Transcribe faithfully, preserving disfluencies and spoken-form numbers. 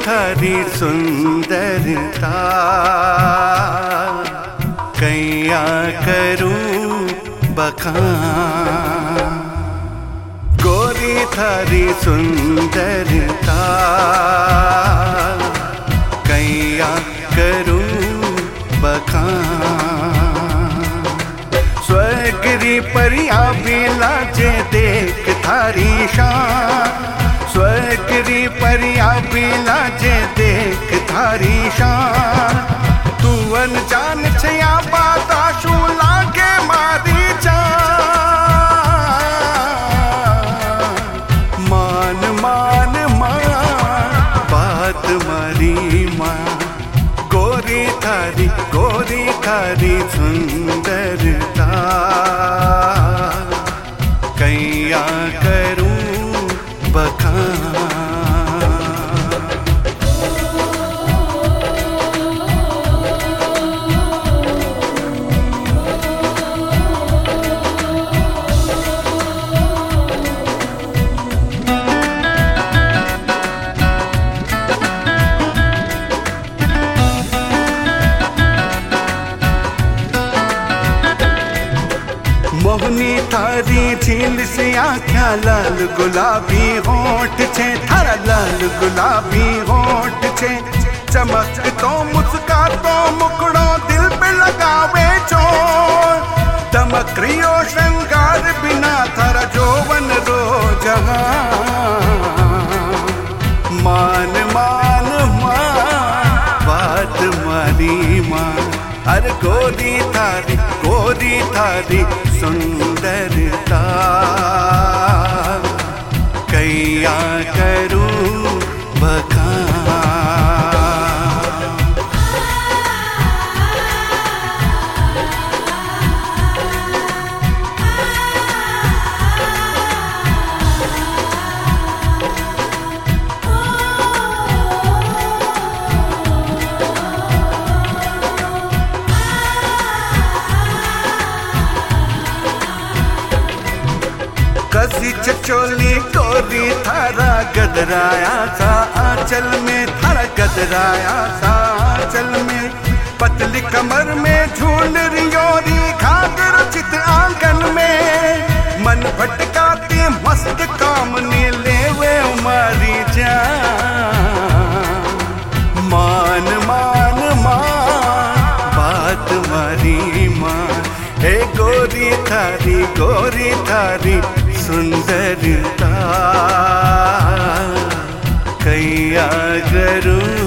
थारी सुंदरता कैया करूं बखान। गोरी थारी सुंदरता कैया करूं बखान। स्वर्गरी परिया भी लाजे देख थारी शान। स्वर्गरी परिया भी लाजे देख थारी शान। तू अनजान छया बात आशू लागे मारी जान। मान मान मान बात मारी मान। गोरी थारी गोरी थारी सुंदरता कैया करूं बखान। मोहनी थारी झील से आख्या लाल गुलाबी होठ छे। थारा लाल गुलाबी होठ छे। चमक तो मुस्का तो मुकड़ो दिल पे लगावे चोर। दमक रियो श्रृंगार बिना थारा जोवन रो जहां। मान मान मान बात मारी मान। अरे गोरी थारी गोरी थारी सुंदरता कैया करूं बखान। कसी चचोली गोरी थारा गदराया सा आंचल में। थारा गदराया सा आंचल में। पतली कमर में झूल रियोरी घाघर चित आंगन में। मन भटकाती मस्त कामनी लेवे मारी जान। मान मान मान बात मारी मान। हे गोरी थारी गोरी थारी सुंदरता कैया करूं